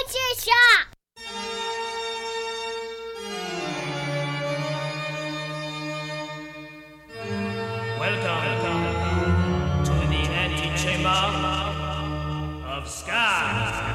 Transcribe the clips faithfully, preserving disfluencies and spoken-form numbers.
Culture Shock. Welcome to the antechamber of Ska.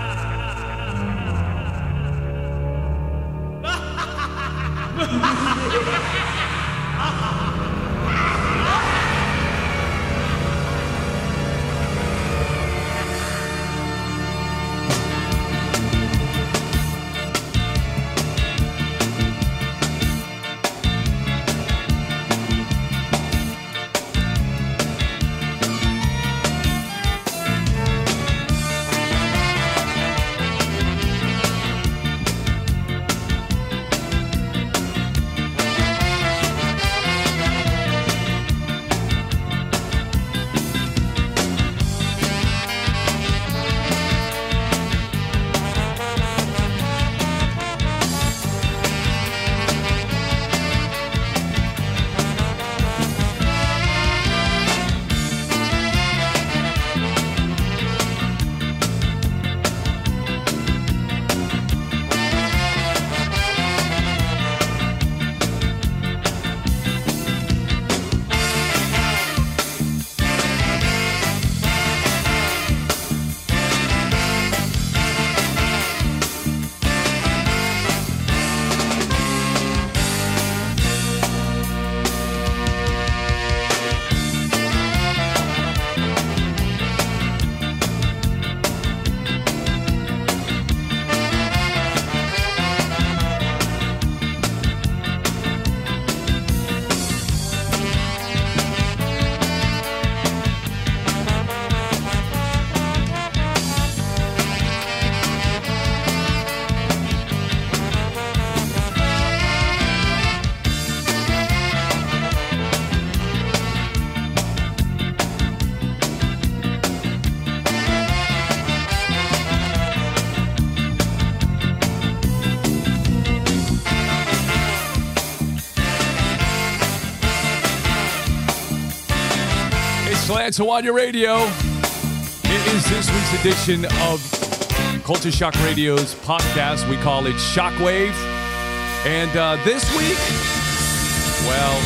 So on your radio, it is this week's edition of Culture Shock Radio's podcast. We call it Shockwave. And uh, this week, well,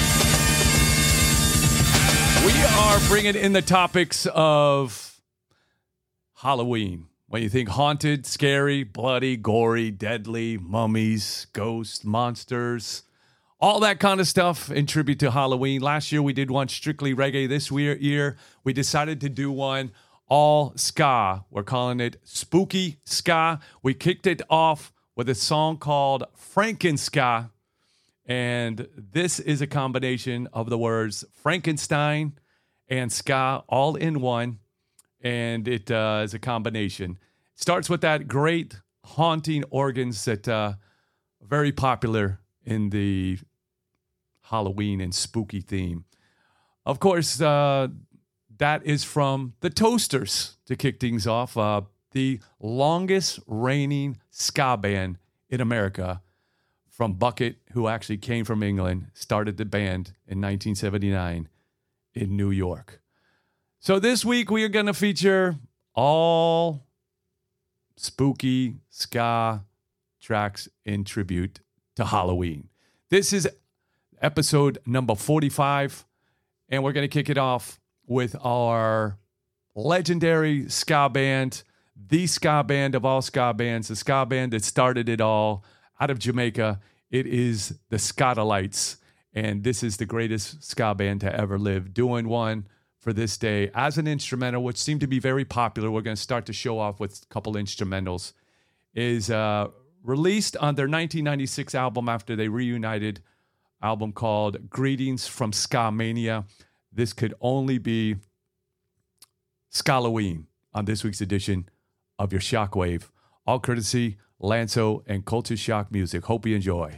we are bringing in the topics of Halloween. When you think haunted, scary, bloody, gory, deadly, mummies, ghosts, monsters, all that kind of stuff in tribute to Halloween. Last year, we did one strictly reggae. This year, we decided to do one all ska. We're calling it Spooky Ska. We kicked it off with a song called Frankenska. And this is a combination of the words Frankenstein and ska all in one. And it uh, is a combination. Starts with that great haunting organs that uh, are very popular in the Halloween and spooky theme. Of course, uh, that is from the Toasters to kick things off. Uh, the longest reigning ska band in America, from Bucket, who actually came from England, started the band in nineteen seventy-nine in New York. So this week we are going to feature all spooky ska tracks in tribute to Halloween. This is episode number forty-five, and we're going to kick it off with our legendary ska band, the ska band of all ska bands, the ska band that started it all out of Jamaica. It is the Skatalites, and this is the greatest ska band to ever live, doing one for this day as an instrumental, which seemed to be very popular. We're going to start to show off with a couple instrumentals. Is uh, released on their nineteen ninety-six album after they reunited, album called Greetings from Ska Mania. This could only be Skalloween on this week's edition of your Shockwave. All courtesy Lanso and Culture Shock Music. Hope you enjoy.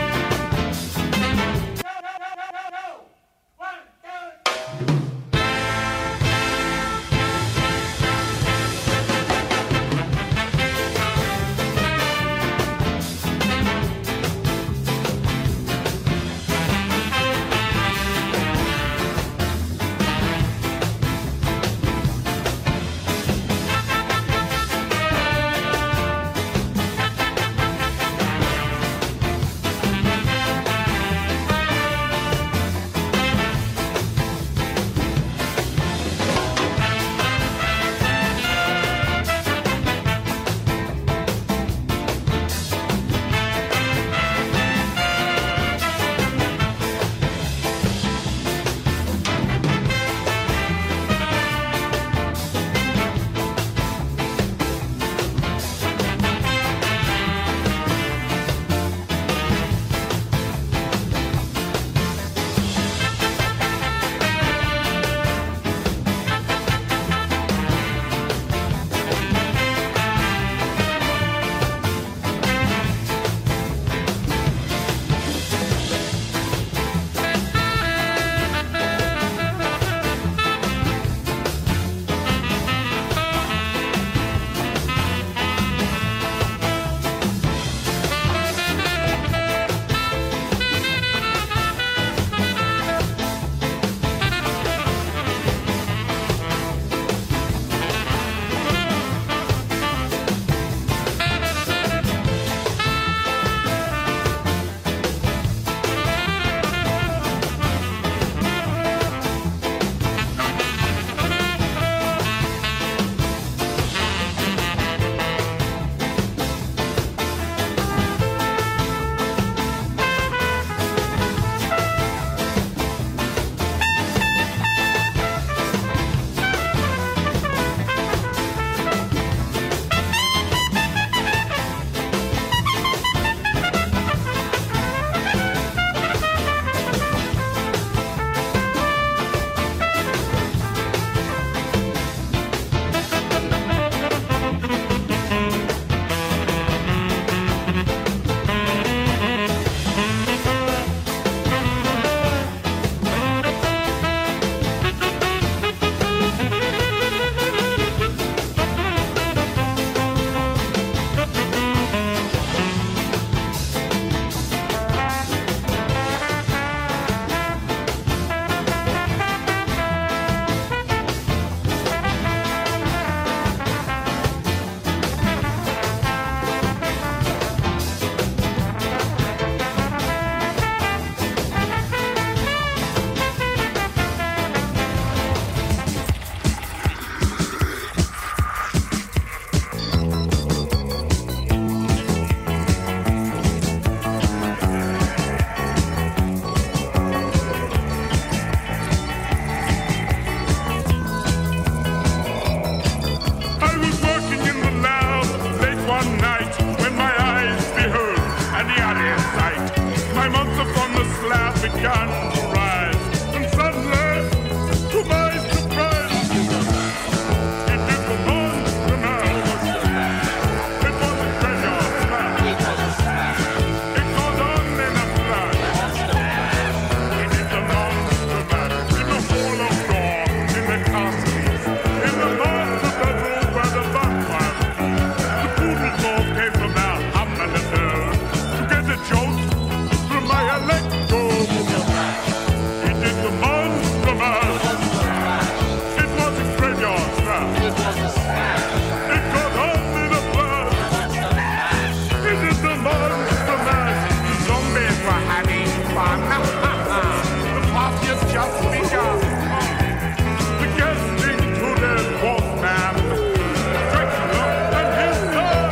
began to rise, and suddenly, to my surprise, it is the monster mash. It was a graveyard smash. It goes on in a flash. It is the monster mash. In the hall of law, in the castle, in the master bedroom where the vampire sleeps. The poodle dog came from out Hammerlandell to get a jolt from my electro. It is the monster mash. It was a graveyard smash. It got on in a flash. It is the monster mash. The zombies were having fun. The party has just begun. The guesting to the Wolfman, Dracula and his son.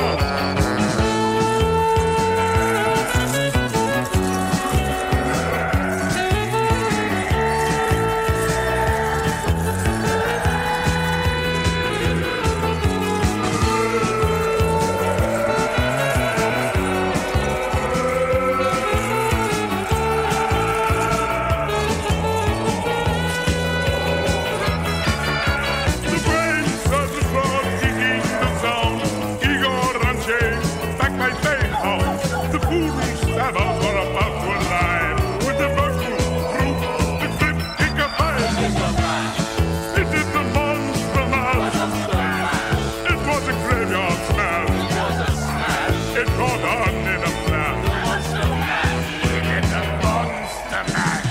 The brains of the crowd digging the sound. Igor and James back by Playhouse. The poodle stabbers were about to align with the vocal group, the Clip Kicker Five. It is the monster mash. It was a graveyard smash. It caught on in a flash. It is the monster mash.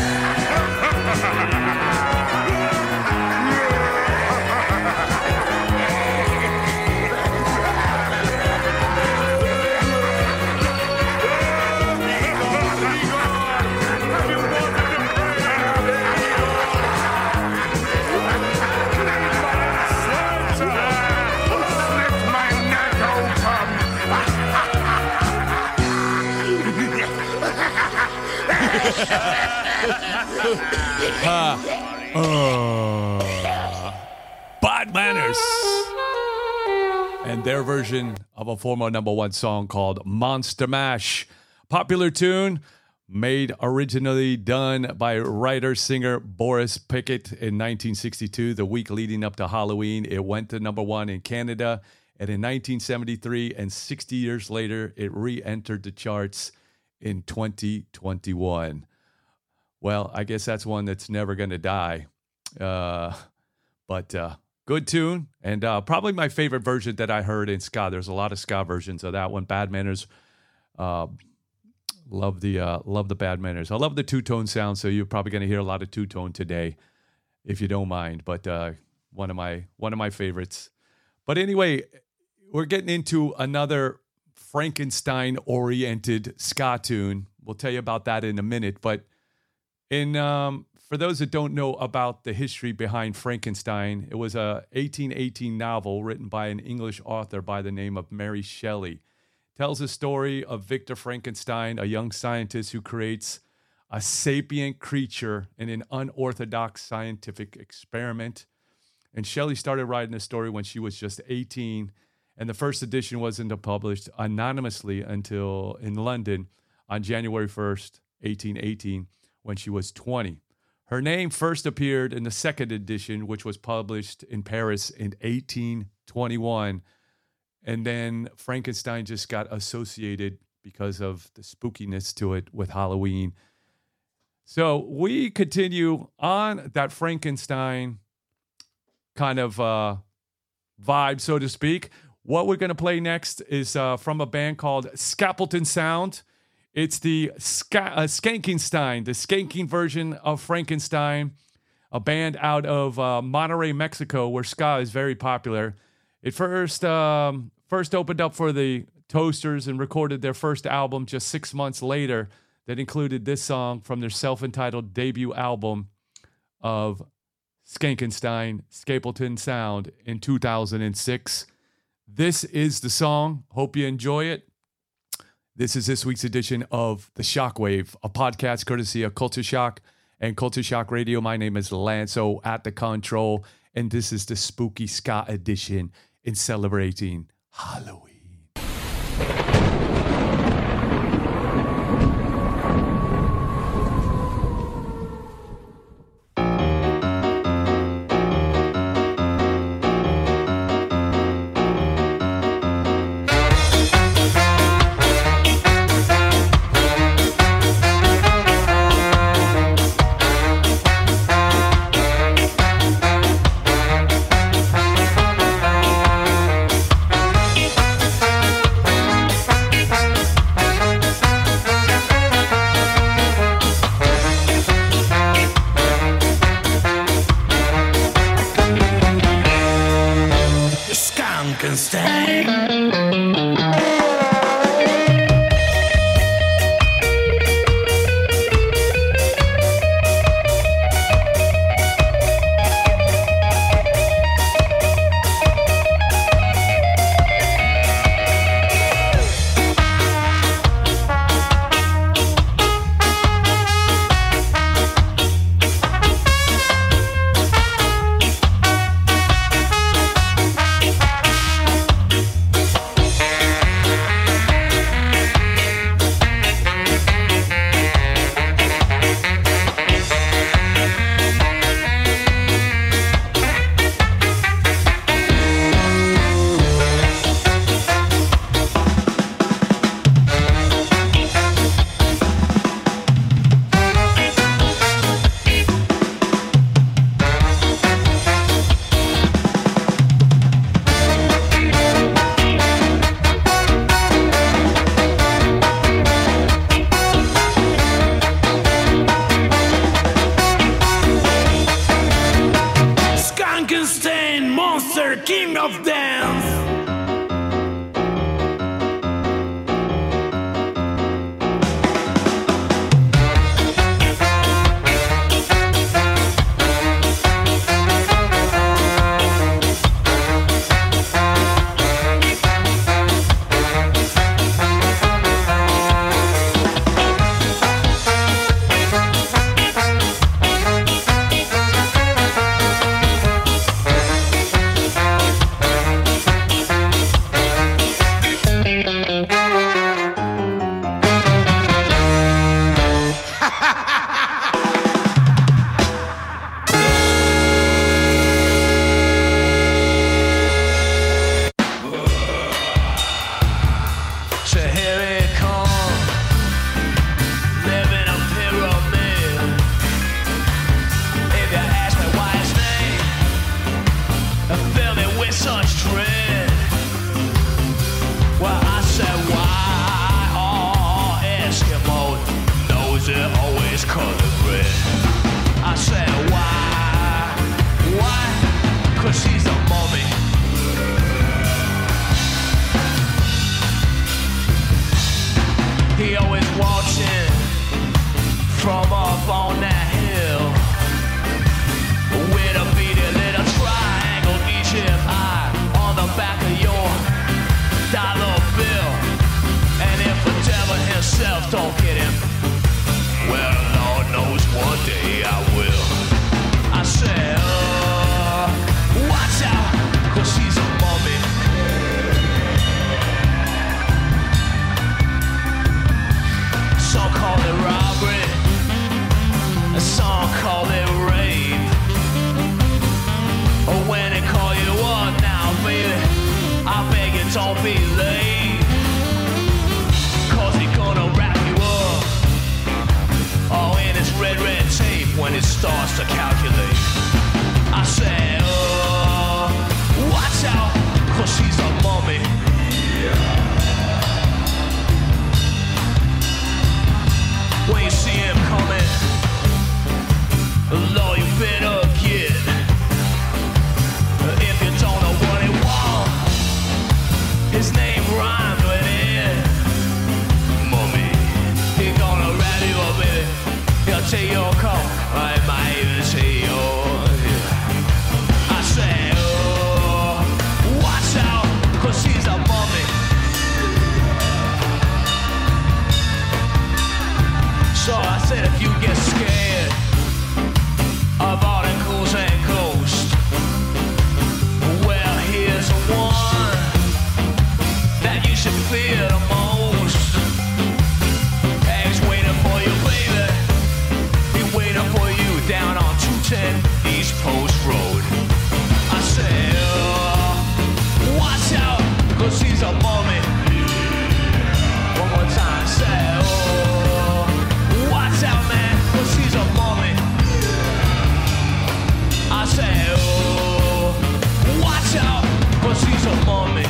Slit my neck open. Bad Manners. And their version of a former number one song called Monster Mash. Popular tune made originally done by writer-singer Boris Pickett in nineteen sixty-two. The week leading up to Halloween, it went to number one in Canada. And in nineteen seventy-three, and sixty years later, it re-entered the charts in twenty twenty-one. Well, I guess that's one that's never going to die. Uh, but uh, good tune. And uh, probably my favorite version that I heard in ska. There's a lot of ska versions of that one. Bad Manners. Uh, love the uh, love the Bad Manners. I love the two-tone sound, so you're probably going to hear a lot of two-tone today, if you don't mind. But uh, one of my one of my favorites. But anyway, we're getting into another Frankenstein-oriented ska tune. We'll tell you about that in a minute. But in um, for those that don't know about the history behind Frankenstein, it was a eighteen eighteen novel written by an English author by the name of Mary Shelley. It tells the story of Victor Frankenstein, a young scientist who creates a sapient creature in an unorthodox scientific experiment. And Shelley started writing the story when she was just eighteen, and the first edition wasn't published anonymously until in London on January first, eighteen eighteen, when she was twenty. Her name first appeared in the second edition, which was published in Paris in eighteen twenty-one. And then Frankenstein just got associated because of the spookiness to it with Halloween. So we continue on that Frankenstein kind of uh, vibe, so to speak. What we're going to play next is uh, from a band called Scapleton Sound. It's the Ska- uh, Skankenstein, the skanking version of Frankenstein, a band out of uh, Monterrey, Mexico, where ska is very popular. It first um, first opened up for the Toasters and recorded their first album just six months later that included this song from their self-entitled debut album of Skankenstein, Scapleton Sound in two thousand six. This is the song. Hope you enjoy it. This is this week's edition of The Shockwave, a podcast courtesy of Culture Shock and Culture Shock Radio. My name is Lanzo at the control, and this is the Spooky Ska edition in celebrating Halloween. watching from up on that hill with a beady little triangle Egypt eye on the back of your dollar bill. And if the devil himself don't get him, well, Lord knows one day I will. I said, uh, watch out, cause she's a mummy. Some call it robbery, some call it rape. Or when they call you up now, baby, I beg you don't be late. Cause he gonna wrap you up all in his red, red tape when it starts to calculate. I said, oh, watch out, cause she's a mummy. When you see him coming, Lord, you better get. If you don't know what he want, his name rhymes with it. Mummy, he gonna wrap you up, baby. He'll take your coat, I might even say yours. I say, oh, watch out, cause she's a mummy. So I said, if you get scared of all the ghouls and ghosts, well, here's one that you should fear the most. He's waiting for you, baby. He's waiting for you down on two ten East Post Road. I said, oh, watch out, cause he's a mummy. One more time, say, oh, watch out, man, cause he's a mummy. I say, oh, watch out, cause he's a mummy.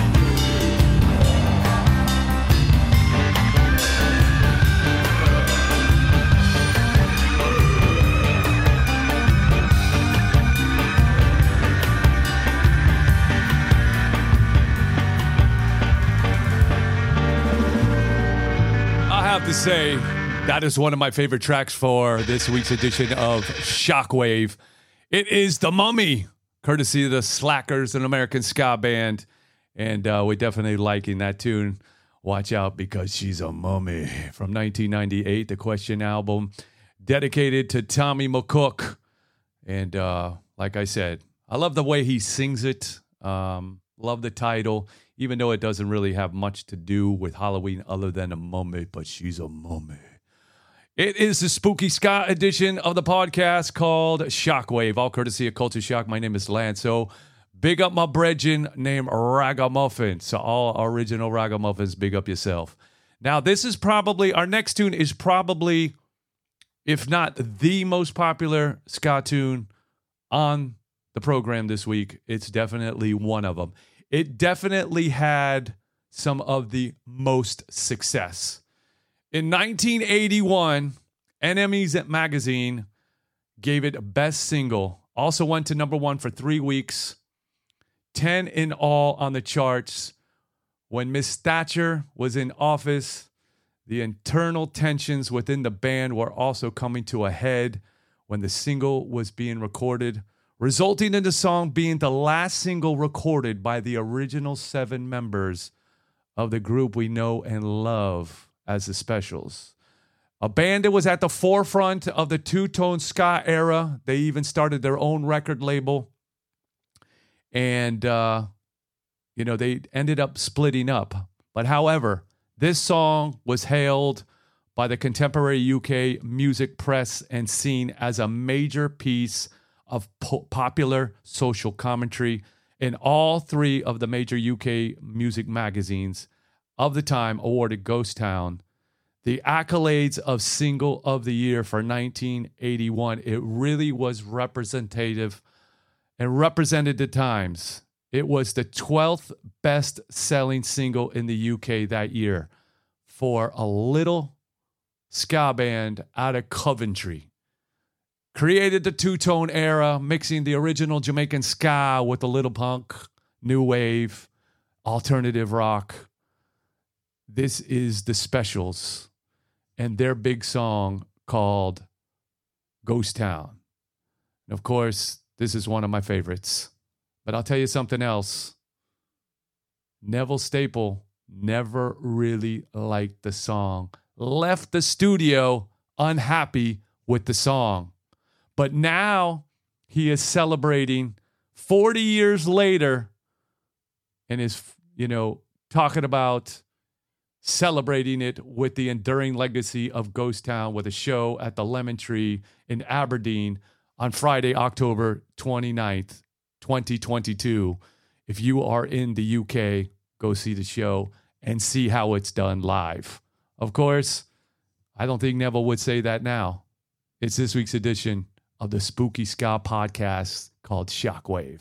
I have to say, that is one of my favorite tracks for this week's edition of Shockwave. It is The Mummy, courtesy of the Slackers, an American ska band. And uh, we're definitely liking that tune. Watch out because she's a mummy. From nineteen ninety-eight, the Question album, dedicated to Tommy McCook. And uh, like I said, I love the way he sings it. Um, love the title, even though it doesn't really have much to do with Halloween other than a mummy, but she's a mummy. It is the spooky ska edition of the podcast called Shockwave, all courtesy of Culture Shock. My name is Lance. So big up my brethren named Ragamuffin. So all original Ragamuffins, big up yourself. Now, this is probably, our next tune is probably, if not the most popular ska tune on the program this week. It's definitely one of them. It definitely had some of the most success. In nineteen eighty-one, N M E's magazine gave it best single. Also went to number one for three weeks. ten in all on the charts. When Miss Thatcher was in office, the internal tensions within the band were also coming to a head when the single was being recorded, resulting in the song being the last single recorded by the original seven members of the group we know and love as the Specials. A band that was at the forefront of the two-tone ska era. They even started their own record label. And, uh, you know, they ended up splitting up. But however, this song was hailed by the contemporary U K music press and seen as a major piece of po- popular social commentary. And all three of the major U K music magazines of the time awarded Ghost Town the accolades of Single of the Year for nineteen eighty-one. It really was representative and represented the times. It was the twelfth best-selling single in the U K that year for a little ska band out of Coventry. Created the two-tone era, mixing the original Jamaican ska with a little punk, new wave, alternative rock. This is the Specials. and their big song called Ghost Town. And of course, this is one of my favorites. But I'll tell you something else. Neville Staple never really liked the song, left the studio unhappy with the song. But now he is celebrating forty years later and is, you know, talking about celebrating it with the enduring legacy of Ghost Town with a show at the Lemon Tree in Aberdeen on Friday, October twenty-ninth, twenty twenty-two. If you are in the U K, go see the show and see how it's done live. Of course, I don't think Neville would say that now. It's this week's edition of the Spooky Ska podcast called Shockwave.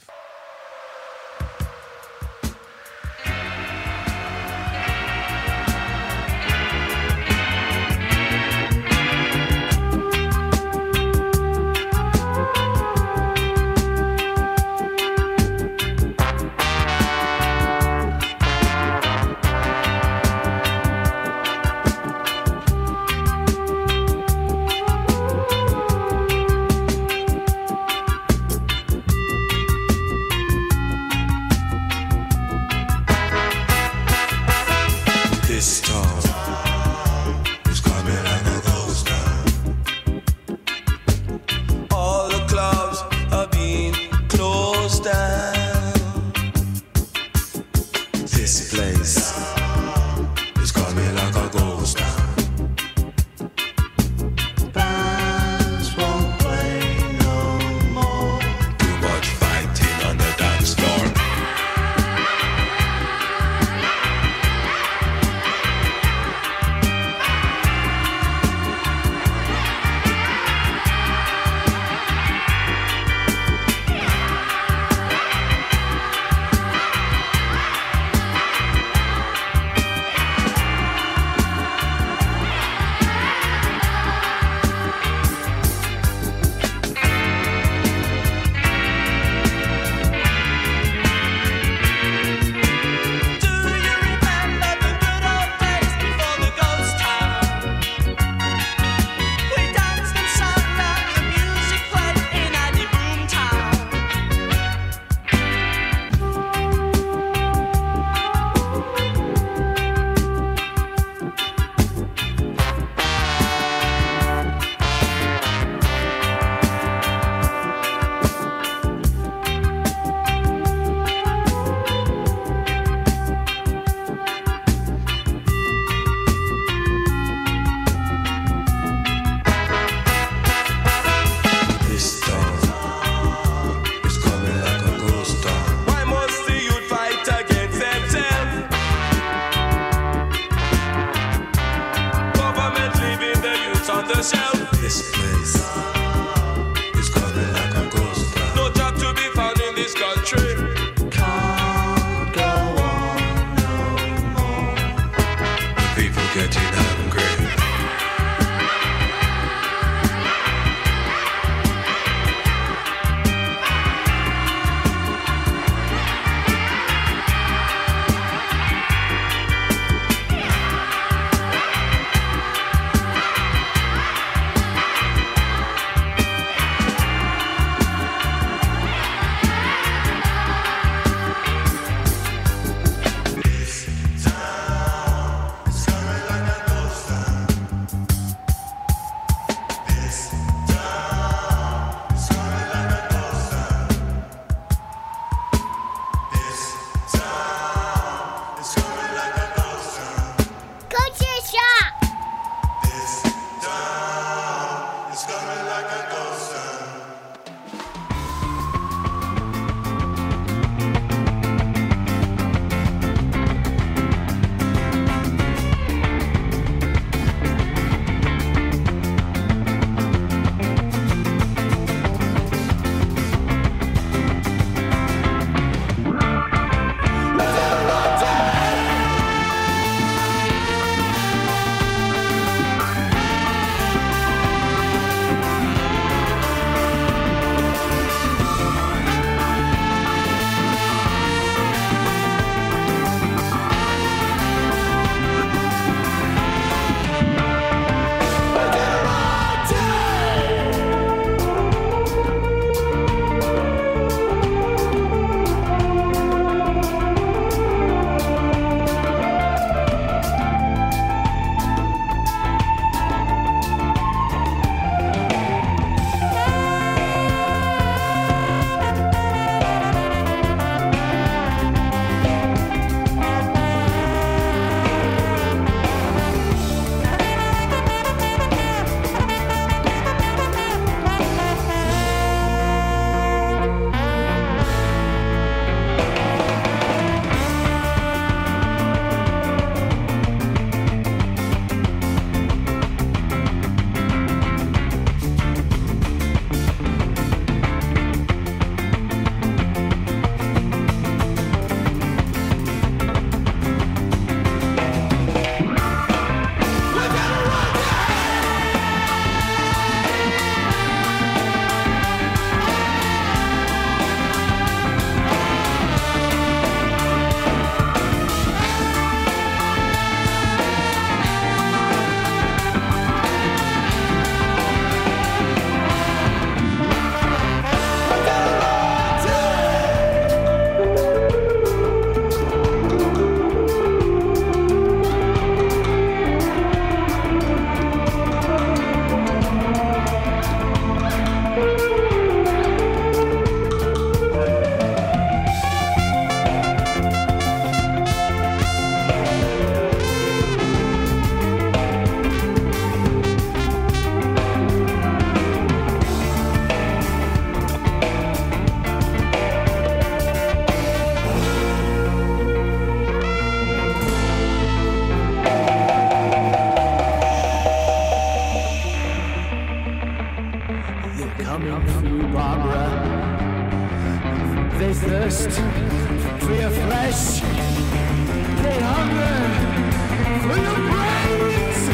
thirst for your flesh. They hunger for your brains.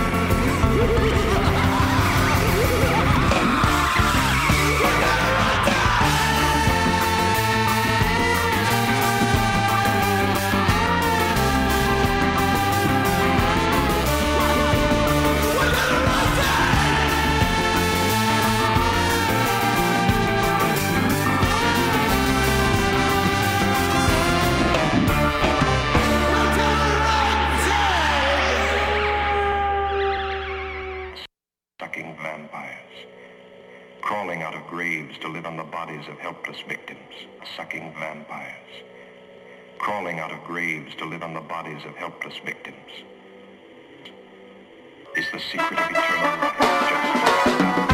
Sucking vampires, crawling out of graves to live on the bodies of helpless victims. Sucking vampires, crawling out of graves to live on the bodies of helpless victims. Is the secret of eternal life just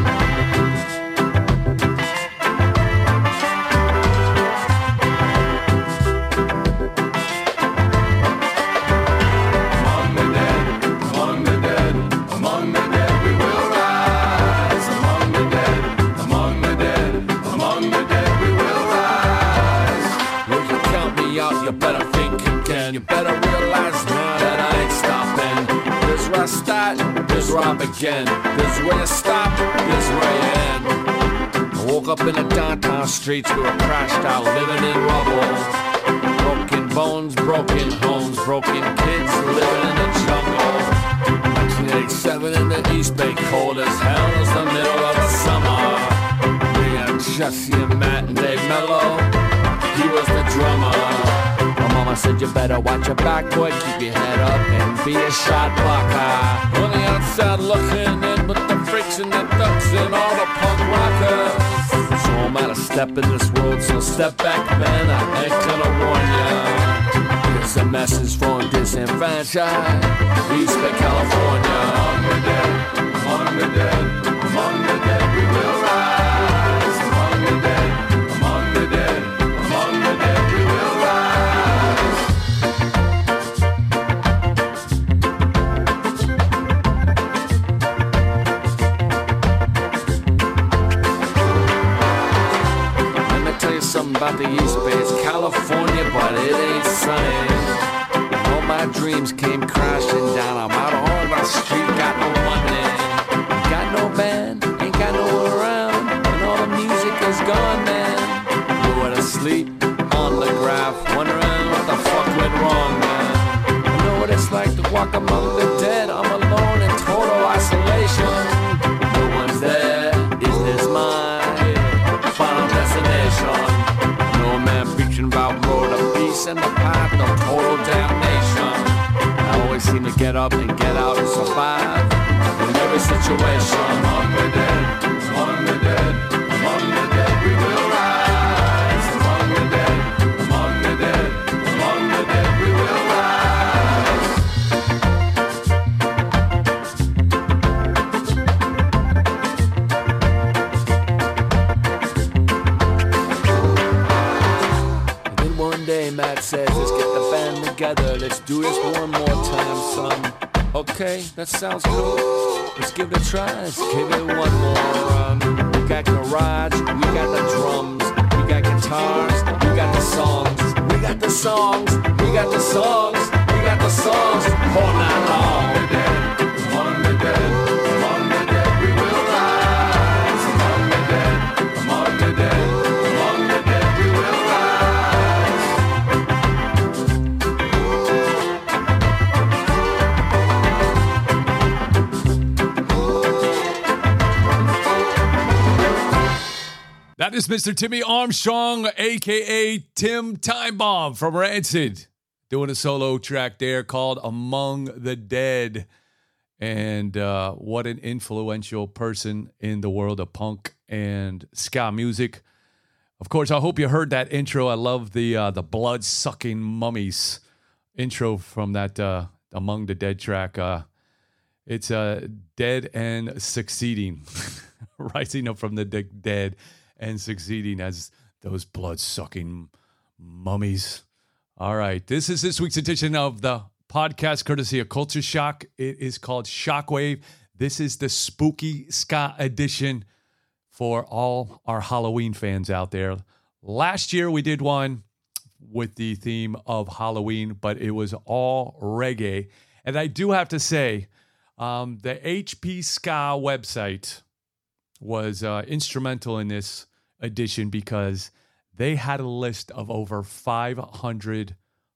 You better think again. You better realize now that I ain't stopping. This is where I start, this is where I begin. This is where you stop, this is where you end. I woke up in the downtown streets, we were crashed out, living in rubble. Broken bones, broken homes, broken kids living in the jungle. nineteen eighty-seven in the East Bay, cold as hell, it's the middle of the summer. Me and Jesse and Matt and Dave Mello, he was the drummer. Mama said you better watch your back, boy, keep your head up and be a shot blocker. On the outside looking in with the freaks and the ducks and all the punk rockers. So I'm out of step in this world, so step back, man, I ain't gonna warn ya. Here's a message from disenfranchised East Bay, California. Among the dead, among the dead, among the dead we will rise. Among the dead, among the dead, among the dead we will rise. Something about the East Bay, it's California, but it ain't sunny. All my dreams came crashing down. I'm out on the street, got no money, got no band, ain't got no one around, and all the music is gone, man. Nowhere to sleep on the graph, wondering what the fuck went wrong, man. I know what it's like to walk among the dead. I'm alone in total isolation. No one's there. Is this my final destination? No man preaching about road of peace and the path of total damnation. I always seem to get up and get out and survive in every situation. Among the dead, among the dead, among the dead we will rise. Among the dead, among the dead, among the dead we will rise. One day Matt says, let's get the band together, let's do this one more time, son. Okay, that sounds cool, let's give it a try, let's give it one more run. We got garage, we got the drums, we got guitars, we got the songs, we got the songs, we got the songs, we got the songs, all night long. Among the dead, among the dead, among the dead we will rise. Among the dead, among the dead, among the dead we will rise. That is Mister Timmy Armstrong, a k a. Tim Time Bomb from Rancid, doing a solo track there called Among the Dead. And uh, what an influential person in the world of punk and ska music. Of course, I hope you heard that intro. I love the uh, the blood-sucking mummies intro from that uh, Among the Dead track. Uh, it's uh, dead and succeeding, rising up from the de- dead and succeeding as those blood-sucking mummies. All right, this is this week's edition of the podcast courtesy of Culture Shock. It is called Shockwave. This is the spooky ska edition for all our Halloween fans out there. Last year we did one with the theme of Halloween, but it was all reggae. And I do have to say, um, the H P Ska website was uh, instrumental in this edition because they had a list of over five hundred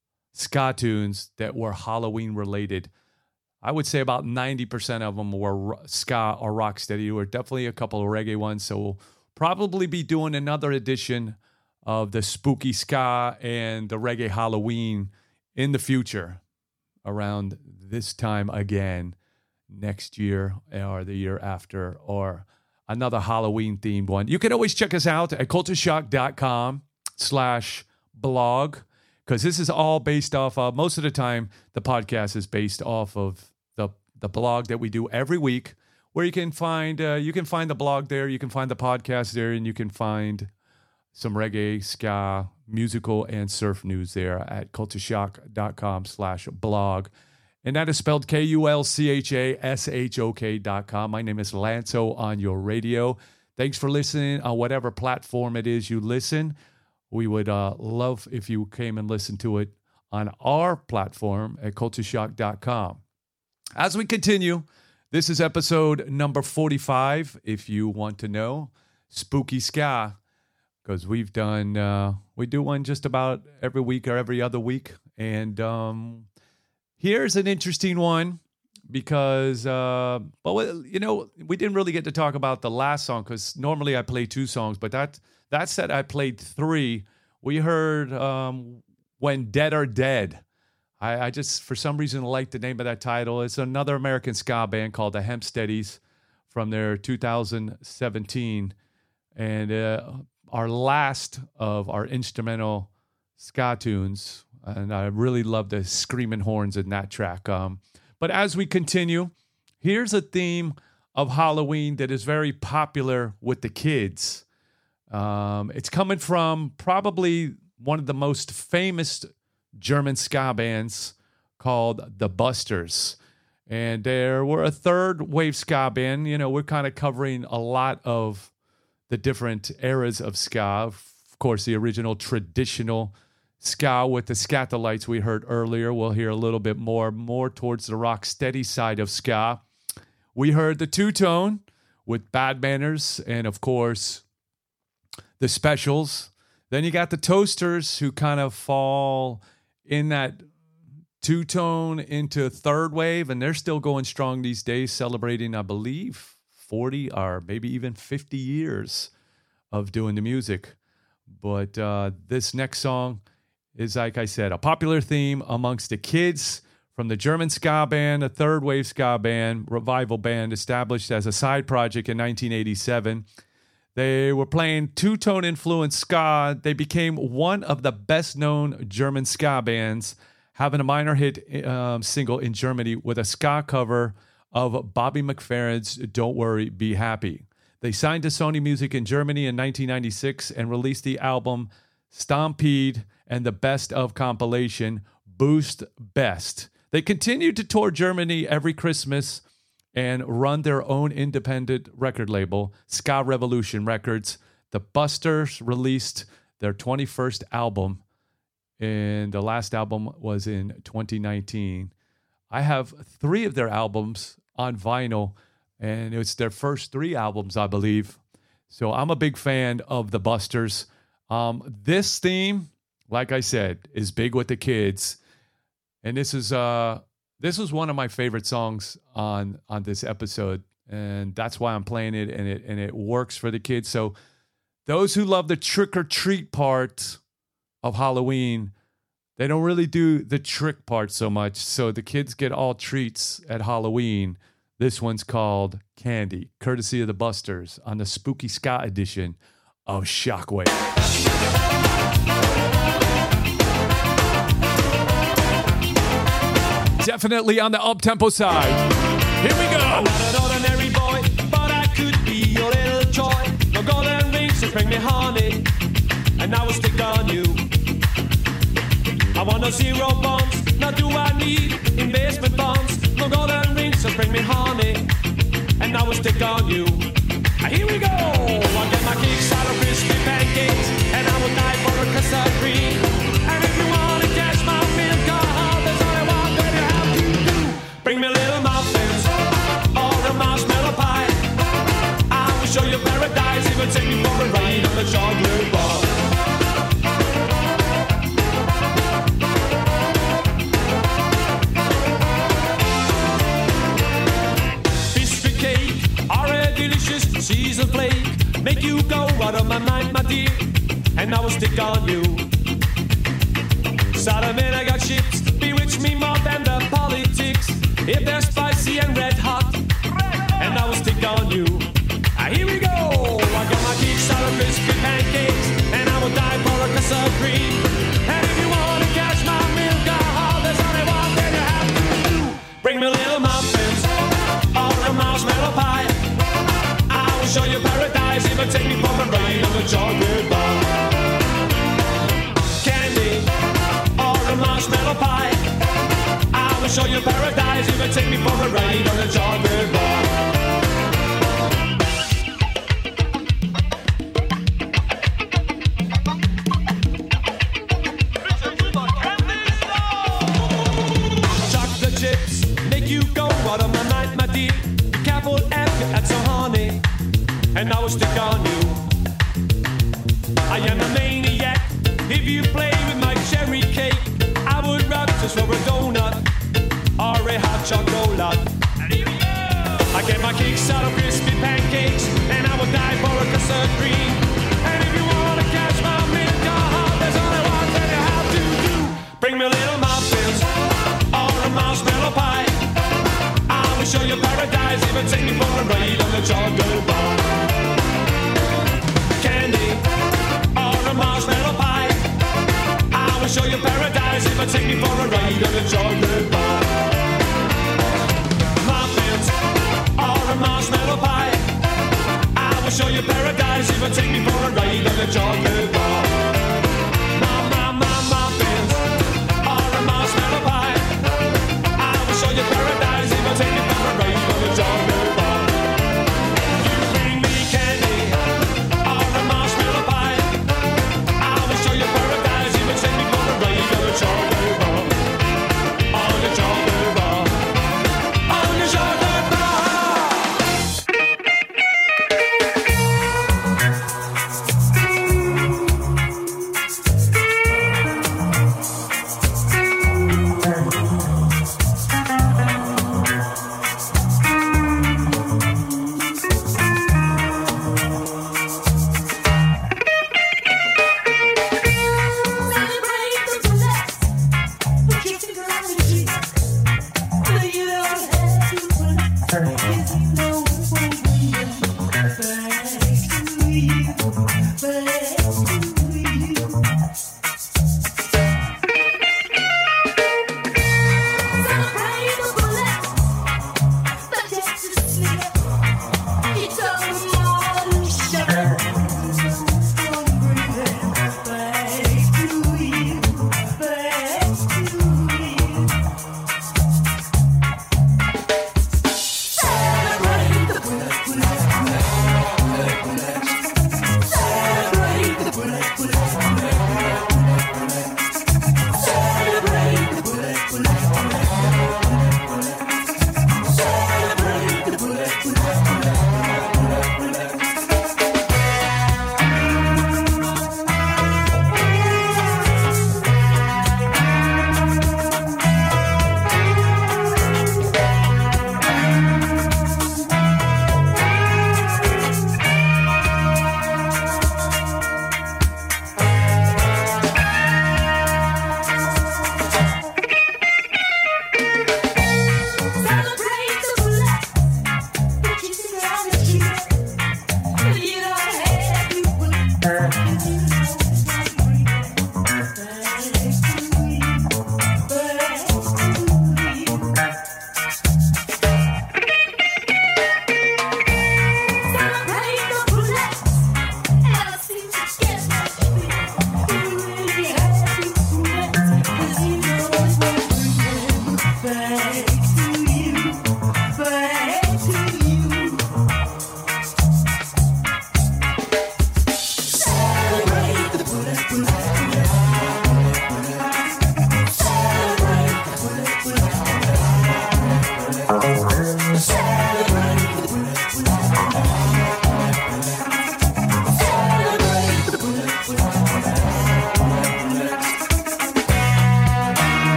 ska tunes that were Halloween related. I would say about ninety percent of them were ska or rocksteady. There were definitely a couple of reggae ones. So we'll probably be doing another edition of the spooky ska and the reggae Halloween in the future around this time again next year or the year after, or another Halloween themed one. You can always check us out at cultureshock.com slash blog, because this is all based off of, most of the time, the podcast is based off of the, the blog that we do every week, where you can find, uh, you can find the blog there, you can find the podcast there, and you can find some reggae, ska, musical, and surf news there at cultureshock.com slash blog. And that is spelled K U L C H A S H O K dot com. My name is Lanzo on your radio. Thanks for listening on whatever platform it is you listen. We would uh, love if you came and listened to it on our platform at cultureshock dot com. As we continue, this is episode number forty-five, if you want to know, Spooky Ska, because we've done, uh, we do one just about every week or every other week. And um, here's an interesting one because, uh, well, you know, we didn't really get to talk about the last song because normally I play two songs, but that that said, I played three. We heard um, When Dead Are Dead. I, I just, for some reason, like the name of that title. It's another American ska band called the Hempsteadies from their two thousand seventeen. And uh, our last of our instrumental ska tunes, and I really love the screaming horns in that track. Um, but as we continue, here's a theme of Halloween that is very popular with the kids. Um, it's coming from probably one of the most famous German ska bands called the Busters. And they were a third wave ska band. You know, we're kind of covering a lot of the different eras of ska. Of course, the original traditional ska with the Scatolites we heard earlier. We'll hear a little bit more, more towards the rock steady side of ska. We heard the two-tone with Bad Manners and, of course, the Specials. Then you got the Toasters, who kind of fall in that two-tone into third wave, and they're still going strong these days, celebrating, I believe, forty or maybe even fifty years of doing the music. But uh, this next song is, like I said, a popular theme amongst the kids from the German ska band, a third wave ska band, revival band established as a side project in nineteen eighty-seven. They were playing two-tone influenced ska. They became one of the best-known German ska bands, having a minor hit um, single in Germany with a ska cover of Bobby McFerrin's Don't Worry, Be Happy. They signed to Sony Music in Germany in nineteen ninety-six and released the album Stampede and the Best of compilation, Boost Best. They continued to tour Germany every Christmas and run their own independent record label, Ska Revolution Records. The Busters released their twenty-first album, and the last album was in twenty nineteen. I have three of their albums on vinyl, and it's their first three albums, I believe. So I'm a big fan of the Busters. Um, this theme, like I said, is big with the kids, and this is uh, this was one of my favorite songs on on this episode, and that's why I'm playing it, and it and it works for the kids. So those who love the trick or treat part of Halloween, they don't really do the trick part so much. So the kids get all treats at Halloween. This one's called Candy, courtesy of the Busters on the Spooky Ska edition of Shockwave. Definitely on the up-tempo side. Here we go. I'm not an ordinary boy, but I could be your little toy. No golden rings to bring me honey, and I will stick on you. I want no zero bonds, now do I need investment bonds? No golden rings to bring me honey, and I will stick on you. Here we go. I get my kicks out of crispy pancakes, and I will Bring me little muffins or a marshmallow pie. I will show you paradise if you take me for a ride on the chocolate bar. Biscuit cake or a delicious seasoned flake make you go out of my mind, my dear, and I will stick on you. Sodom and I got chips, bewitch me more than the politics. If they're spicy and red hot, and I will stick on you. Ah, here we go. I got my kicks out of crispy pancakes, and I will die for a cup of cream. And if you want to catch my milk alcohol, there's only one thing you have to do. Bring me little muffins or a marshmallow pie. I will show you paradise if you take me for a ride on the chocolate bar. Candy or a marshmallow pie. I will show you paradise if you take me for a ride on the chocolate bar. Chocolate chips make you go out of my mind, my dear. Be careful after that's so honey, and I will stick on you. I am a maniac. If you play with my cherry cake, I would rob just for a donut or a hot chocolate. I get my kicks out of crispy pancakes, and I will die for a custard cream. And if you want to catch my milk alcohol, there's only one thing you have to do. Bring me little muffins or a marshmallow pie. I will show you paradise if you take me for a ride on the chocolate bar. Candy or a marshmallow pie. I will show you paradise if you take me for a ride on the chocolate bar. Muffins or a marshmallow pie. I will show you paradise if you take me for a ride on the chocolate bar. Ma, ma, ma, muffins or a marshmallow pie. I will show you paradise if you take me for a ride on the chocolate bar. You bring me candy or a marshmallow pie. I will show you paradise if you take me for a ride on the chocolate bar. On the chocolate bar. On the chocolate bar.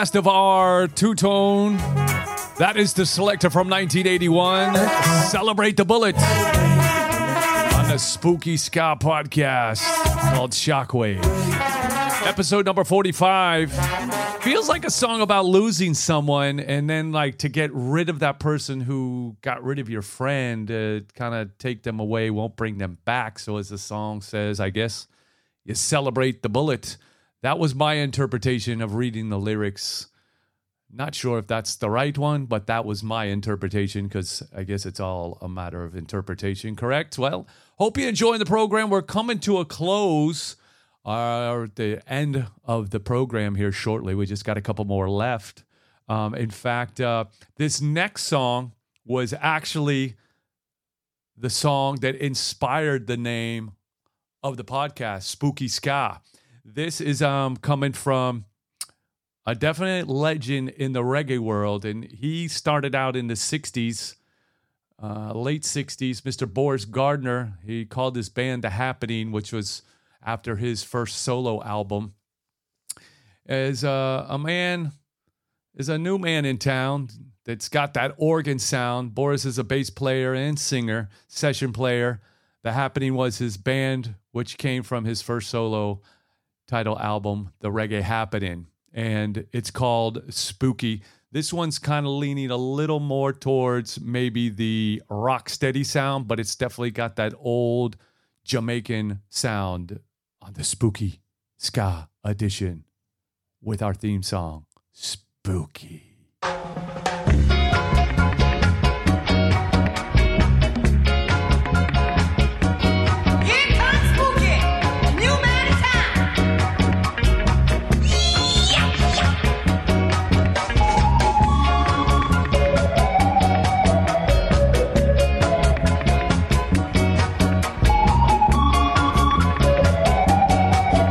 last of our two-tone. That is the selector from nineteen eighty-one. Celebrate the Bullet on the Spooky Ska podcast called Shockwave. Episode number forty-five. Feels like a song about losing someone and then like to get rid of that person who got rid of your friend, uh, kind of take them away, won't bring them back. So as the song says, I guess you celebrate the bullet. That was my interpretation of reading the lyrics. Not sure if that's the right one, but that was my interpretation because I guess it's all a matter of interpretation, correct? Well, hope you enjoyed the program. We're coming to a close. Are the end of the program here shortly. We just got a couple more left. Um, in fact, uh, this next song was actually the song that inspired the name of the podcast, Spooky Ska. This is um, coming from a definite legend in the reggae world, and he started out in the sixties, uh, late sixties. Mister Boris Gardner, he called his band The Happening, which was after his first solo album. As uh, a man, is a new man in town that's got that organ sound. Boris is a bass player and singer, session player. The Happening was his band, which came from his first solo title album, The Reggae Happening. And it's called Spooky. This one's kind of leaning a little more towards maybe the rock steady sound, but it's definitely got that old Jamaican sound on the Spooky Ska edition with our theme song, Spooky.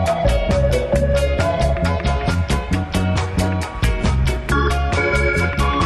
Spooky.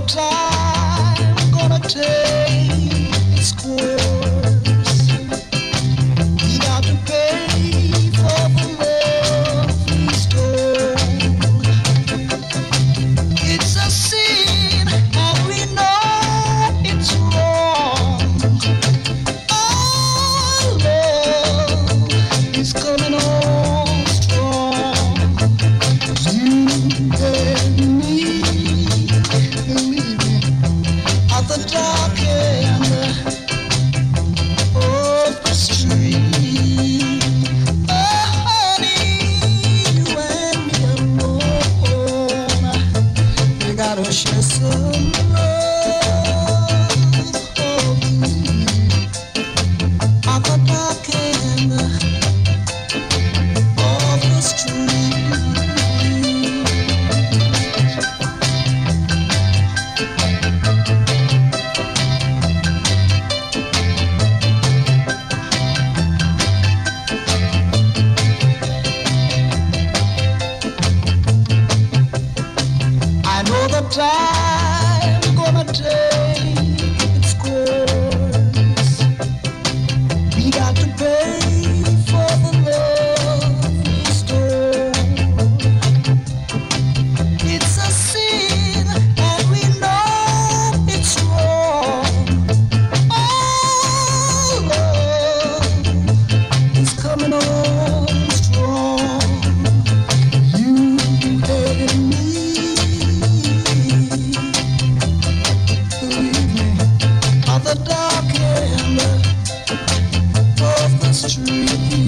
time gonna take its course. We got to pay for the love we stole. It's a sin and we know it's wrong. Our love is coming on strong. You and me, believe me, at the dark end of the street. Oh, honey, you and me alone. We gotta share some love. Oh, at the dark end of the street. I know the time gonna take its course. We got to pay for the love we stole. It's a sin and we know it's wrong. Oh, love is coming on strong. You and me, believe me, at the dark end of the street.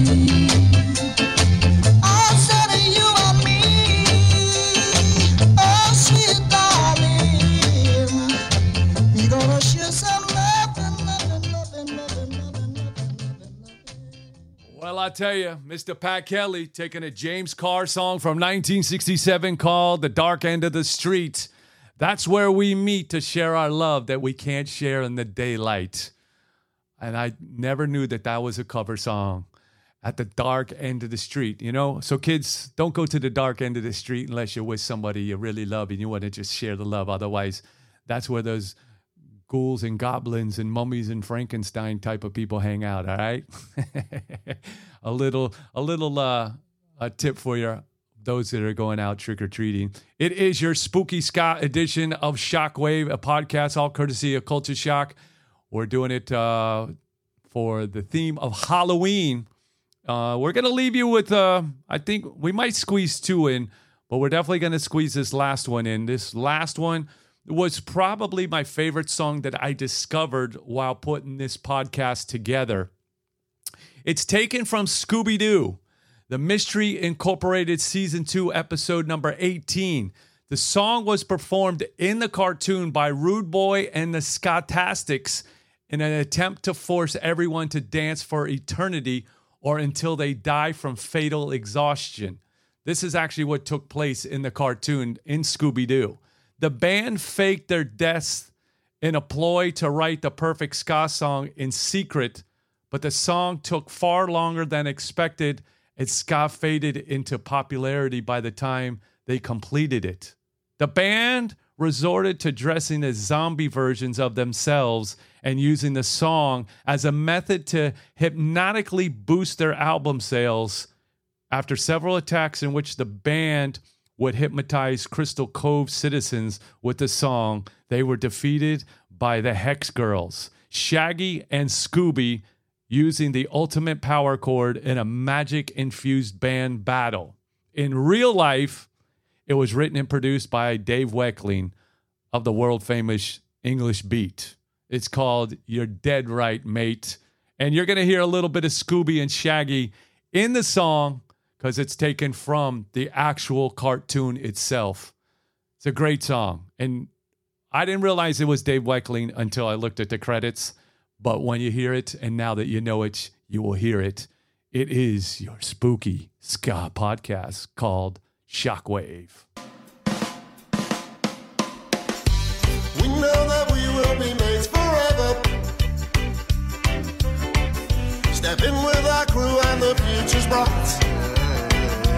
I said you and me, oh sweet darling, we gonna share some love and love and love and love and love and love and love and love. Well, I tell you, Mister Pat Kelly taking a James Carr song from nineteen sixty-seven called The Dark End of the Street. That's where we meet to share our love that we can't share in the daylight. And I never knew that that was a cover song, At the Dark End of the Street, you know? So kids, don't go to the dark end of the street unless you're with somebody you really love and you want to just share the love. Otherwise, that's where those ghouls and goblins and mummies and Frankenstein type of people hang out, all right? a little, a little uh, a tip for you, those that are going out trick-or-treating. It is your Spooky Ska edition of Shockwave, a podcast all courtesy of Culture Shock. We're doing it uh, for the theme of Halloween. Uh, we're going to leave you with, uh, I think we might squeeze two in, but we're definitely going to squeeze this last one in. This last one was probably my favorite song that I discovered while putting this podcast together. It's taken from Scooby-Doo, The Mystery Incorporated Season two, Episode number eighteen. The song was performed in the cartoon by Rude Boy and the Scatastics in an attempt to force everyone to dance for eternity or until they die from fatal exhaustion. This is actually what took place in the cartoon in Scooby-Doo. The band faked their deaths in a ploy to write the perfect ska song in secret, but the song took far longer than expected. It ska faded into popularity by the time they completed it. The band resorted to dressing as zombie versions of themselves and using the song as a method to hypnotically boost their album sales. After several attacks in which the band would hypnotize Crystal Cove citizens with the song, they were defeated by the Hex Girls, Shaggy and Scooby, using the ultimate power chord in a magic-infused band battle. In real life, it was written and produced by Dave Weckling of the world-famous English Beat. It's called You're Dead Right, Mate. And you're going to hear a little bit of Scooby and Shaggy in the song because it's taken from the actual cartoon itself. It's a great song. And I didn't realize it was Dave Weckling until I looked at the credits. But when you hear it, and now that you know it, you will hear it. It is your spooky ska podcast called Shockwave. We know that we will be mates forever. Step in with our crew and the future's bright.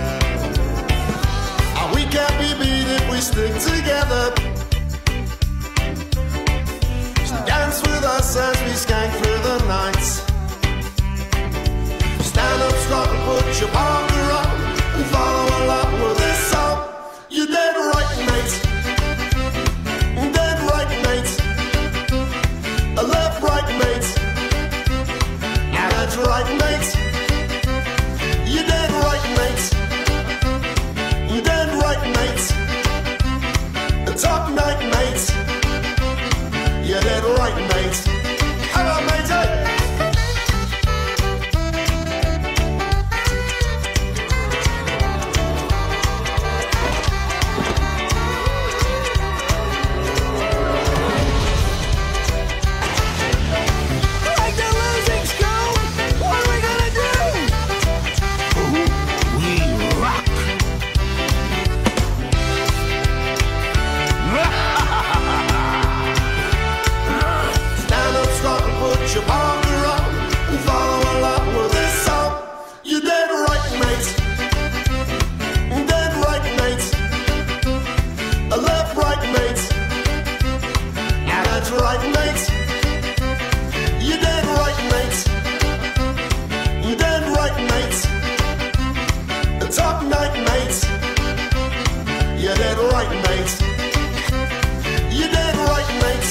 And we can't be beat if we stick together. us as we skank through the nights. Stand up strong and put your partner up and follow along with this song. You're dead right, mate. Dead right, mate. A left, right, mate. Yeah, that's right, mate. You're dead right, mate. You're dead right, mate. A top night, mate. You're dead right, mate. Hello, mate. Your partner up and follow along with this song. You're dead right, mate. Dead right, mate. A left, right, mate. Yeah, that's right, mate. You're dead right, mate. You're dead right, mate. A top night, mate. You're dead right, mate. You're dead right, mate.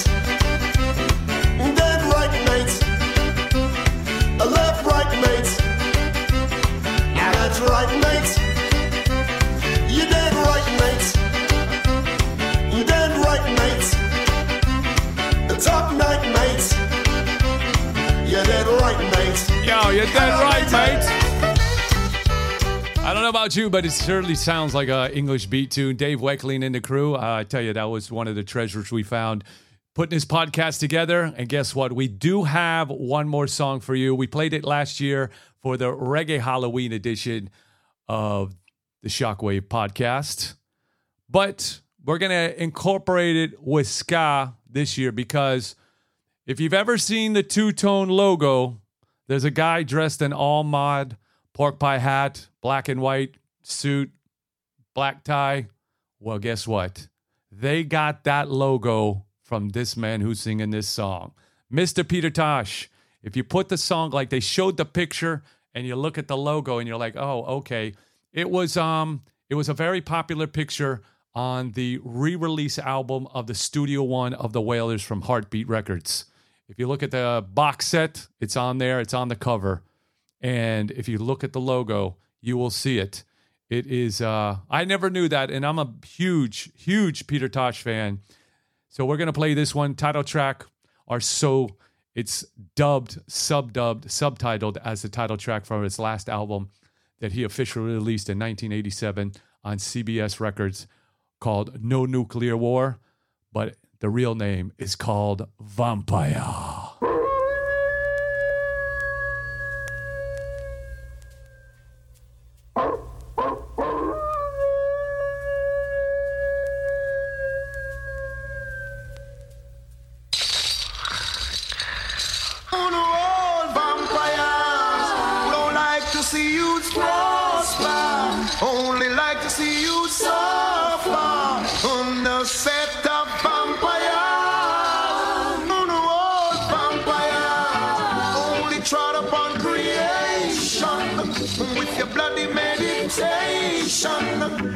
A left, right, mate. Yeah, that's right, mate. You're dead right, mate. You're dead right, mate. A top night, mate. You're dead right, mate. Yo, you're dead right, mate. I don't know about you, but it certainly sounds like an English beat tune. Dave Weckling and the crew, uh, I tell you, that was one of the treasures we found putting this podcast together. And guess what? We do have one more song for you. We played it last year for the Reggae Halloween edition of the Shockwave podcast. But we're going to incorporate it with ska this year because if you've ever seen the two-tone logo, there's a guy dressed in all mod, pork pie hat, black and white suit, black tie. Well, guess what? They got that logo from this man who's singing this song, Mister Peter Tosh. If you put the song, like they showed the picture and you look at the logo and you're like, oh, okay. It was um, it was a very popular picture on the re-release album of the Studio One of the Wailers from Heartbeat Records. If you look at the box set, it's on there. It's on the cover. And if you look at the logo, you will see it. It is, uh, I never knew that. And I'm a huge, huge Peter Tosh fan. So we're going to play this one, title track, or so it's dubbed, sub-dubbed, subtitled as the title track from his last album that he officially released in nineteen eighty-seven on C B S Records called No Nuclear War, but the real name is called Vampire. Only like to see you suffer on the set of vampires. On the old vampires only trod upon creation with your bloody meditation.